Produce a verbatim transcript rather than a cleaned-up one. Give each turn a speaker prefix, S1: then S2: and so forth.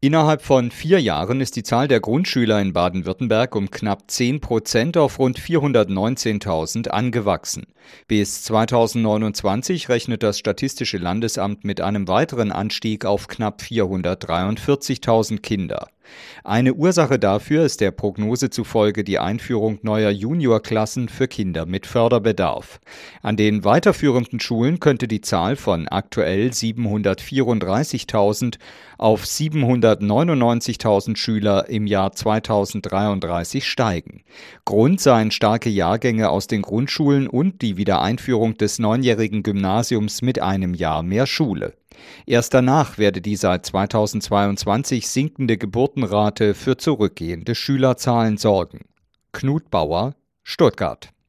S1: Innerhalb von vier Jahren ist die Zahl der Grundschüler in Baden-Württemberg um knapp zehn Prozent auf rund vierhundertneunzehntausend angewachsen. Bis zweitausendneunundzwanzig rechnet das Statistische Landesamt mit einem weiteren Anstieg auf knapp vierhundertdreiundvierzigtausend Kinder. Eine Ursache dafür ist der Prognose zufolge die Einführung neuer Juniorklassen für Kinder mit Förderbedarf. An den weiterführenden Schulen könnte die Zahl von aktuell siebenhundertvierunddreißigtausend auf siebenhundertneunundneunzigtausend Schüler im Jahr zweitausenddreiunddreißig steigen. Grund seien starke Jahrgänge aus den Grundschulen und die Wiedereinführung des neunjährigen Gymnasiums mit einem Jahr mehr Schule. Erst danach werde die seit zweitausendzweiundzwanzig sinkende Geburtenrate für zurückgehende Schülerzahlen sorgen. Knut Bauer, Stuttgart.